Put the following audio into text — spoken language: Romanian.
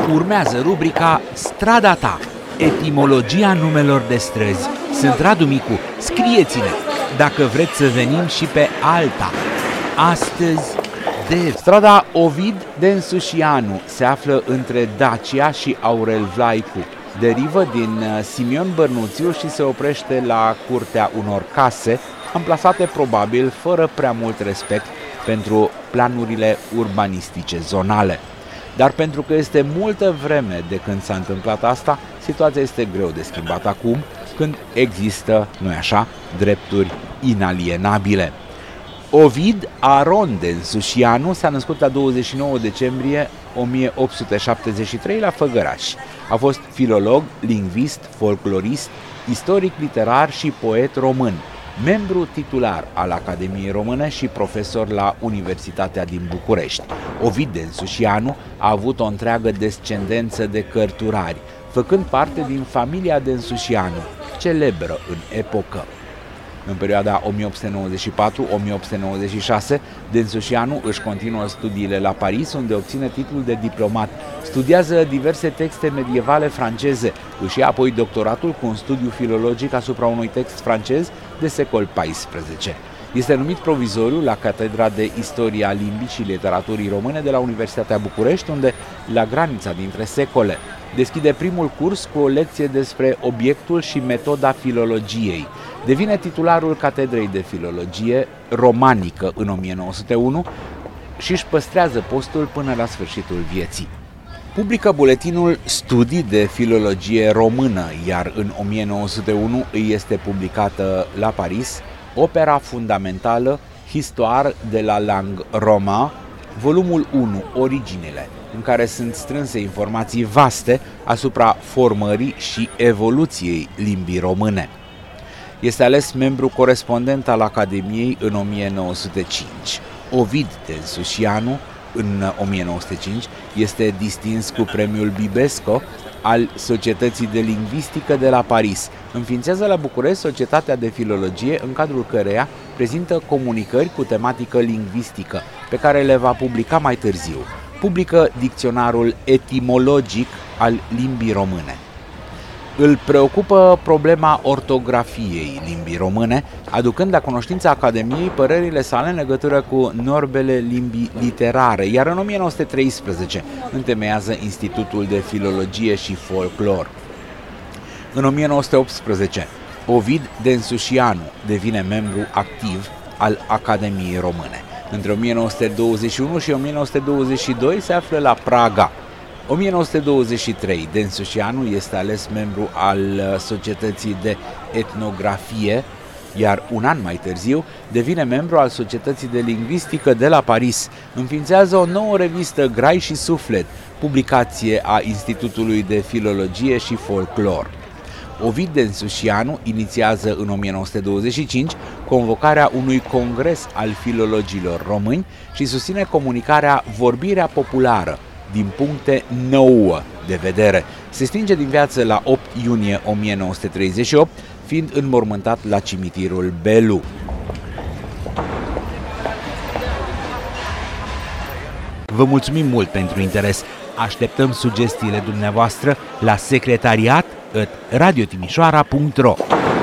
Urmează rubrica Strada ta, etimologia numelor de străzi. Sunt Radu Micu, scrieți-ne dacă vreți să venim și pe alta. Astăzi, strada Ovid de Însușianu se află între Dacia și Aurel Vlaicu. Derivă din Simion Bărnuțiu și se oprește la curtea unor case, amplasate probabil fără prea mult respect pentru planurile urbanistice zonale. Dar pentru că este multă vreme de când s-a întâmplat asta, situația este greu de schimbat acum, când există, nu-i așa, drepturi inalienabile. Ovid Aron de Însușianu s-a născut la 29 decembrie 1873 la Făgăraș. A fost filolog, lingvist, folclorist, istoric literar și poet român, membru titular al Academiei Române și profesor la Universitatea din București. Ovid de Însușianu a avut o întreagă descendență de cărturari, făcând parte din familia de Însușianu, celebră în epocă. În perioada 1894-1896, de Însușianu își continuă studiile la Paris, unde obține titlul de diplomat. Studiază diverse texte medievale franceze, își ia apoi doctoratul cu un studiu filologic asupra unui text francez de secol XIV. Este numit provizoriu la Catedra de Istorie a Limbii și Literaturii Române de la Universitatea București, unde, la granița dintre secole, deschide primul curs cu o lecție despre obiectul și metoda filologiei. Devine titularul Catedrei de Filologie Romanică în 1901 și își păstrează postul până la sfârșitul vieții. Publică buletinul Studii de Filologie Română, iar în 1901 îi este publicată la Paris opera fundamentală Histoire de la langue romane, volumul 1, Originile, în care sunt strânse informații vaste asupra formării și evoluției limbii române. Este ales membru corespondent al Academiei în 1905. Ovid de Însușianu, în 1905, este distins cu premiul Bibesco al Societății de Lingvistică de la Paris. Înființează la București Societatea de Filologie, în cadrul căreia prezintă comunicări cu tematică lingvistică, pe care le va publica mai târziu. Publică dicționarul etimologic al limbii române. Îl preocupă problema ortografiei limbii române, aducând la cunoștința Academiei părerile sale în legătură cu normele limbii literare, iar în 1913 întemeiază Institutul de Filologie și Folclor. În 1918, Ovid de Însușianu devine membru activ al Academiei Române. Între 1921 și 1922 se află la Praga. 1923, de Însușianu este ales membru al Societății de Etnografie, iar un an mai târziu devine membru al Societății de Lingvistică de la Paris. Înființează o nouă revistă, Grai și Suflet, publicație a Institutului de Filologie și Folclor. Ovid de Însușianu inițiază în 1925 convocarea unui congres al filologilor români și susține comunicarea Vorbirea populară, din puncte 9 de vedere. Se stinge din viață la 8 iunie 1938, fiind înmormântat la cimitirul Belu. Vă mulțumim mult pentru interes. Așteptăm sugestiile dumneavoastră la secretariat@radiotimișoara.ro.